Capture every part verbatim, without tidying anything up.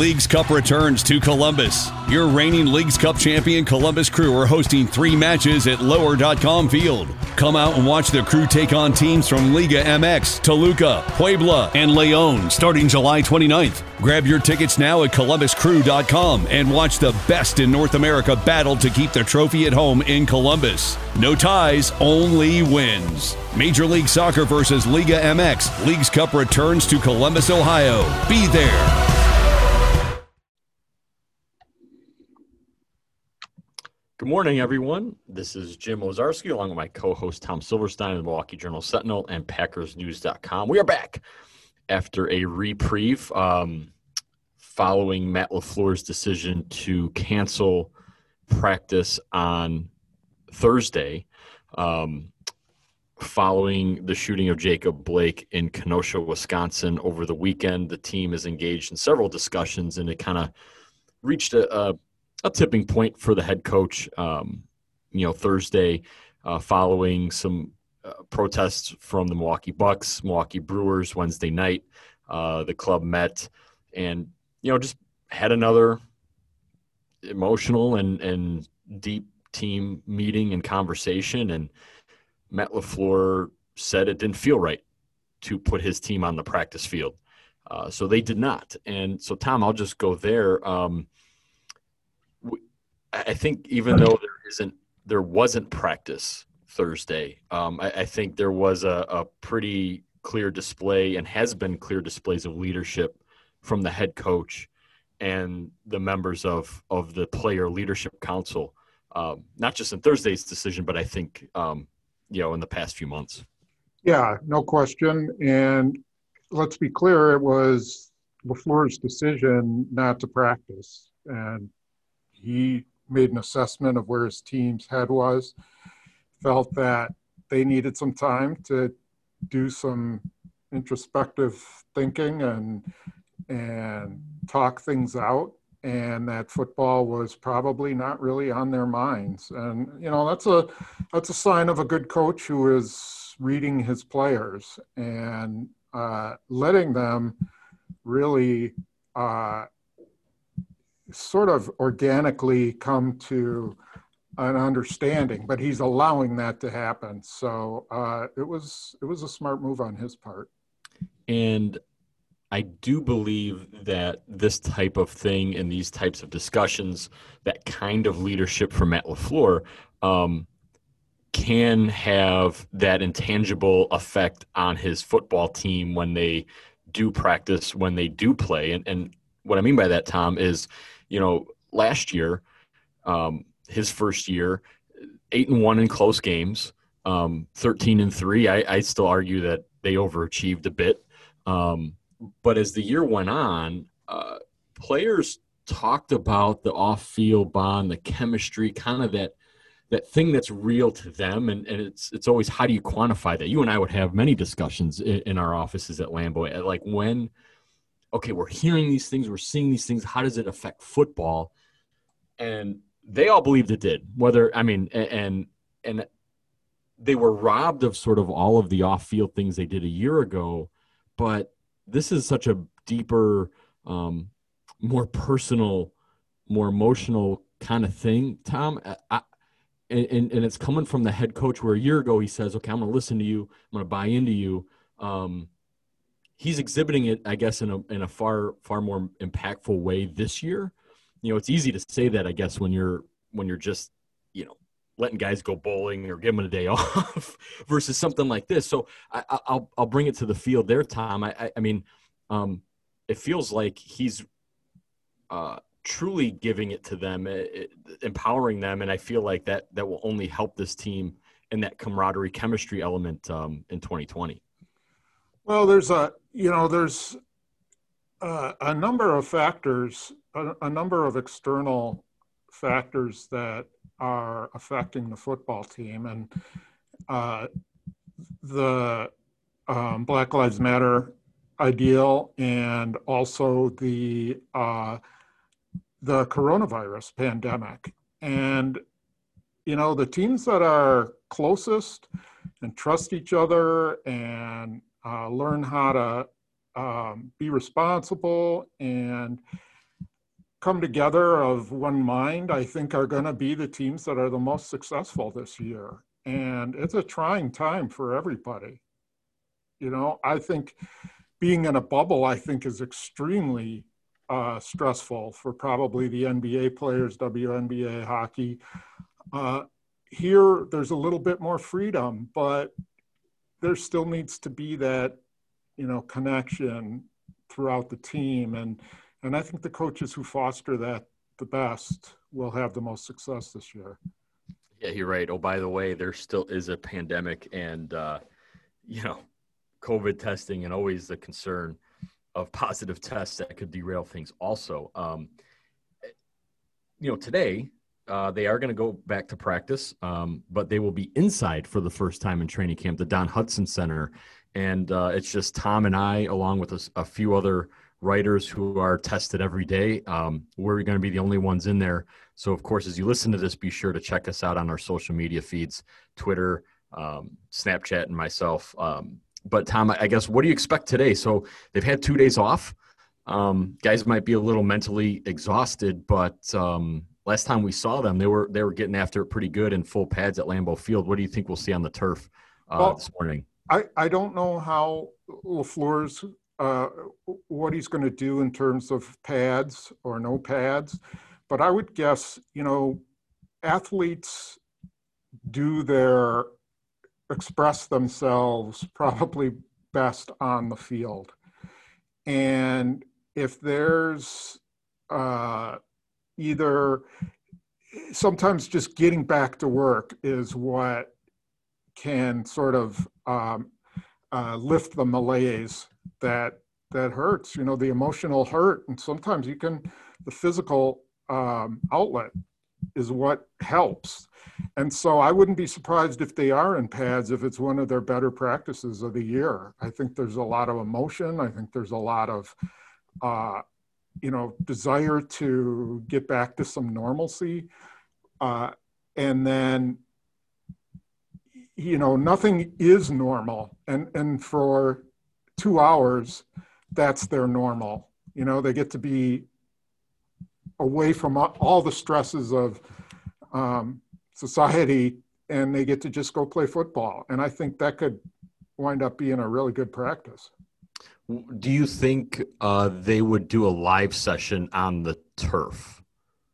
Leagues Cup returns to Columbus. Your reigning Leagues Cup champion Columbus Crew are hosting three matches at lower dot com Field. Come out and watch the Crew take on teams from Liga M X, Toluca, Puebla, and Leon starting July twenty-ninth. Grab your tickets now at columbus crew dot com and watch the best in North America battle to keep the trophy at home in Columbus. No ties, only wins. Major League Soccer versus Liga M X. Leagues Cup returns to Columbus, Ohio. Be there. Good morning, everyone. This is Jim Ozarski, along with my co-host Tom Silverstein of the Milwaukee Journal Sentinel and Packers News dot com. We are back after a reprieve um, following Matt LaFleur's decision to cancel practice on Thursday, um, following the shooting of Jacob Blake in Kenosha, Wisconsin over the weekend. The team is engaged in several discussions, and it kind of reached a, a a tipping point for the head coach, um, you know, Thursday, uh, following some uh, protests from the Milwaukee Bucks, Milwaukee Brewers Wednesday night. Uh, the club met and, you know, just had another emotional and, and deep team meeting and conversation. And Matt LaFleur said it didn't feel right to put his team on the practice field. Uh, so they did not. And so, Tom, I'll just go there. Um, I think even though there isn't, there wasn't practice Thursday, um, I, I think there was a, a pretty clear display and has been clear displays of leadership from the head coach and the members of, of the player leadership council, um, not just in Thursday's decision, but I think, um, you know, in the past few months. Yeah, no question. And let's be clear, it was LaFleur's decision not to practice. And he made an assessment of where his team's head was, felt that they needed some time to do some introspective thinking and and talk things out, and that football was probably not really on their minds. And you know, that's a that's a sign of a good coach who is reading his players and uh, letting them really uh, sort of organically come to an understanding, but he's allowing that to happen. So uh, it was it was a smart move on his part. And I do believe that this type of thing and these types of discussions, that kind of leadership from Matt LaFleur, um, can have that intangible effect on his football team when they do practice, when they do play. And, and what I mean by that, Tom, is, you know, last year, um, his first year, eight and one in close games, um, thirteen and three. I, I still argue that they overachieved a bit. Um, but as the year went on, uh, players talked about the off-field bond, the chemistry, kind of that that thing that's real to them. And, and it's it's always, how do you quantify that? You and I would have many discussions in, in our offices at Lambeau, like when – okay, we're hearing these things, we're seeing these things, how does it affect football? And they all believed it did. Whether, I mean, and and they were robbed of sort of all of the off-field things they did a year ago, but this is such a deeper, um, more personal, more emotional kind of thing, Tom. I, and, and it's coming from the head coach, where a year ago he says, okay, I'm going to listen to you, I'm going to buy into you. Um, He's exhibiting it, I guess, in a in a far far more impactful way this year. You know, it's easy to say that, I guess, when you're when you're just, you know, letting guys go bowling or give them a day off versus something like this. So I, I'll I'll bring it to the field there, Tom. I I, I mean, um, it feels like he's uh, truly giving it to them, it, empowering them, and I feel like that that will only help this team in that camaraderie, chemistry element um, in twenty twenty. Well, there's a, you know, there's a, a number of factors, a, a number of external factors that are affecting the football team. And uh, the um, Black Lives Matter ideal, and also the uh, the coronavirus pandemic. And, you know, the teams that are closest and trust each other and Uh, learn how to um, be responsible and come together of one mind, I think are going to be the teams that are the most successful this year. And it's a trying time for everybody. You know, I think being in a bubble, I think is extremely uh, stressful for probably the N B A players, W N B A hockey. Uh, here, there's a little bit more freedom, but there still needs to be that, you know, connection throughout the team. And, and I think the coaches who foster that the best will have the most success this year. Yeah, you're right. Oh, by the way, there still is a pandemic, and, uh, you know, COVID testing and always the concern of positive tests that could derail things also. Um, you know, today uh, they are going to go back to practice, um, but they will be inside for the first time in training camp, the Don Hudson Center. And uh, it's just Tom and I, along with a, a few other writers who are tested every day. Um, we're going to be the only ones in there. So, of course, as you listen to this, be sure to check us out on our social media feeds, Twitter, um, Snapchat, and myself. Um, But, Tom, I guess, what do you expect today? So they've had two days off. Um, guys might be a little mentally exhausted, but um, last time we saw them, they were they were getting after it pretty good in full pads at Lambeau Field. What do you think we'll see on the turf uh, well, this morning? I, I don't know how LaFleur's uh, what he's going to do in terms of pads or no pads, but I would guess, you know, athletes do their express themselves probably best on the field. And if there's uh, either sometimes just getting back to work is what can sort of um, uh, lift the malaise that that hurts, you know, the emotional hurt. And sometimes you can, the physical um, outlet is what helps. And so I wouldn't be surprised if they are in pads, if it's one of their better practices of the year. I think there's a lot of emotion. I think there's a lot of, uh, you know, desire to get back to some normalcy. Uh, and then, you know, nothing is normal. And, and for two hours, that's their normal. You know, they get to be away from all the stresses of um, society, and they get to just go play football. And I think that could wind up being a really good practice. Do you think uh, they would do a live session on the turf?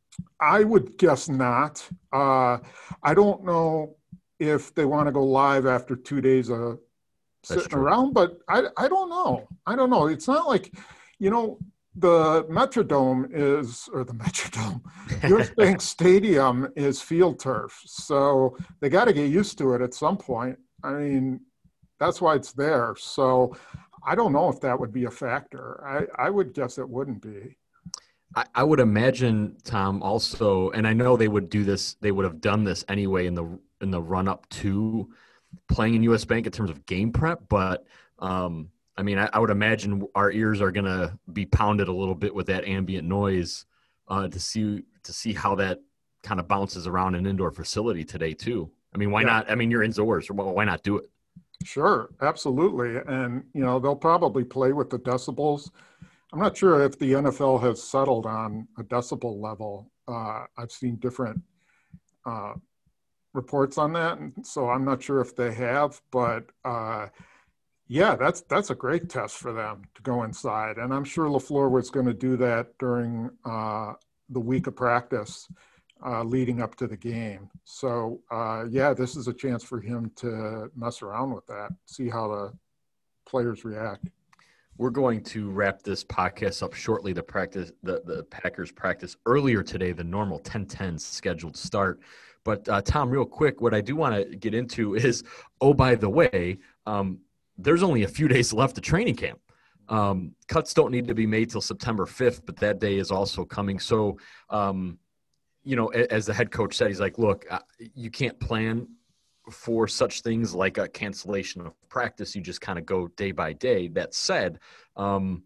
I would guess not. Uh, I don't know if they want to go live after two days of sitting around, but I, I don't know. I don't know. It's not like, you know, the Metrodome is, or the Metrodome, U S Bank Stadium is field turf. So they got to get used to it at some point. I mean, that's why it's there. So I don't know if that would be a factor. I, I would guess it wouldn't be. I, I would imagine, Tom, also, and I know they would do this, they would have done this anyway in the in the run up to playing in U S Bank in terms of game prep, but um, I mean, I, I would imagine our ears are going to be pounded a little bit with that ambient noise uh, to see to see how that kind of bounces around an indoor facility today too. I mean, why yeah. not? I mean, you're indoors, why not do it? Sure, absolutely. And, you know, they'll probably play with the decibels. I'm not sure if the N F L has settled on a decibel level. Uh, I've seen different uh, reports on that, and so I'm not sure if they have, but uh, yeah, that's that's a great test for them to go inside. And I'm sure LaFleur was going to do that during uh, the week of practice uh, leading up to the game. So, uh, yeah, this is a chance for him to mess around with that, see how the players react. We're going to wrap this podcast up shortly. The practice, the, the Packers practice earlier today, the normal ten ten scheduled start. But, uh, Tom, real quick, what I do want to get into is, oh, by the way, um, there's only a few days left of training camp. Um, cuts don't need to be made till September fifth, but that day is also coming. So, um, you know, as the head coach said, he's like, look, you can't plan for such things like a cancellation of practice. You just kind of go day by day. That said, um,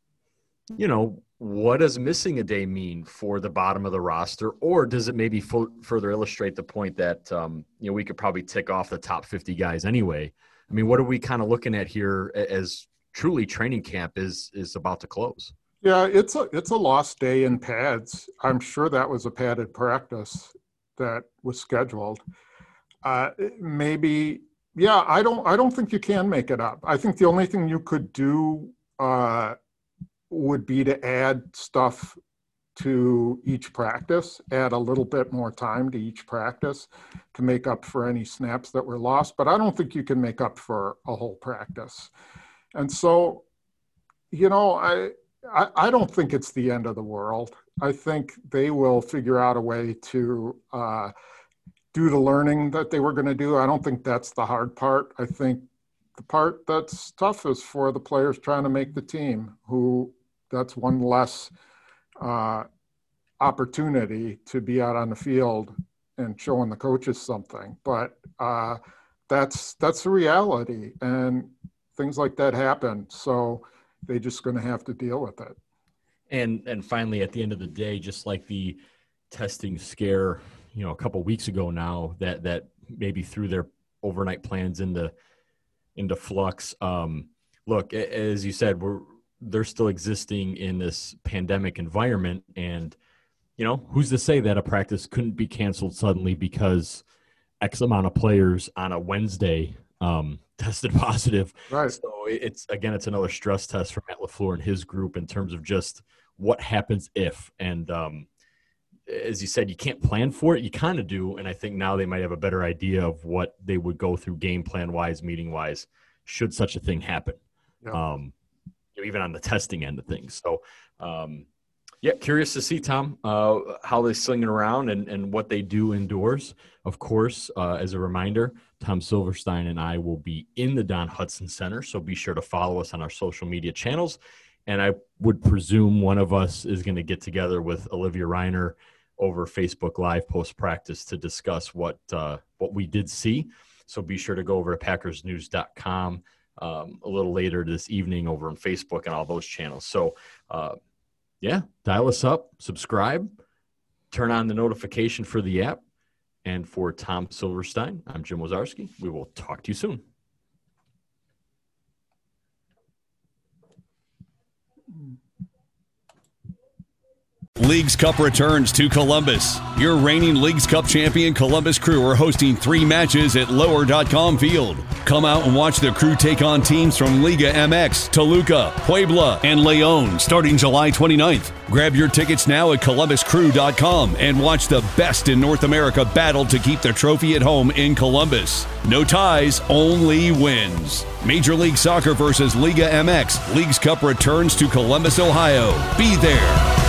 you know, what does missing a day mean for the bottom of the roster? Or does it maybe fo- further illustrate the point that, um, you know, we could probably tick off the top fifty guys anyway? I mean, what are we kind of looking at here as truly training camp is is about to close? Yeah, it's a it's a lost day in pads. I'm sure that was a padded practice that was scheduled. Uh, maybe, yeah. I don't I don't think you can make it up. I think the only thing you could do uh, would be to add stuff to each practice, add a little bit more time to each practice to make up for any snaps that were lost. But I don't think you can make up for a whole practice. And so, you know, I. I, I don't think it's the end of the world. I think they will figure out a way to uh, do the learning that they were going to do. I don't think that's the hard part. I think the part that's tough is for the players trying to make the team, who that's one less uh, opportunity to be out on the field and showing the coaches something. But uh, that's that's the reality, and things like that happen. So they're just going to have to deal with it. And and finally, at the end of the day, just like the testing scare, you know, a couple of weeks ago now, that that maybe threw their overnight plans into into flux. Um, look, as you said, we're they're still existing in this pandemic environment, and you know, who's to say that a practice couldn't be canceled suddenly because X amount of players on a Wednesday um, tested positive. Right. So it's, again, it's another stress test for Matt LaFleur and his group in terms of just what happens if. And um, as you said, you can't plan for it. You kind of do. And I think now they might have a better idea of what they would go through game plan wise, meeting wise, should such a thing happen. Yeah. Um, you know, even on the testing end of things. So, um, yeah, curious to see, Tom, uh, how they sling it around and, and what they do indoors. Of course, uh, as a reminder, Tom Silverstein and I will be in the Don Hudson Center, so be sure to follow us on our social media channels. And I would presume one of us is going to get together with Olivia Reiner over Facebook Live post-practice to discuss what uh, what we did see. So be sure to go over to packers news dot com um, a little later this evening over on Facebook and all those channels. So, uh, yeah, dial us up, subscribe, turn on the notification for the app. And for Tom Silverstein, I'm Jim Wazarski. We will talk to you soon. Leagues Cup returns to Columbus. Your reigning Leagues Cup champion Columbus Crew are hosting three matches at lower dot com Field. Come out and watch the Crew take on teams from Liga M X, Toluca, Puebla, and León starting July twenty-ninth. Grab your tickets now at columbus crew dot com and watch the best in North America battle to keep the trophy at home in Columbus. No ties, only wins. Major League Soccer versus Liga M X. Leagues Cup returns to Columbus, Ohio. Be there.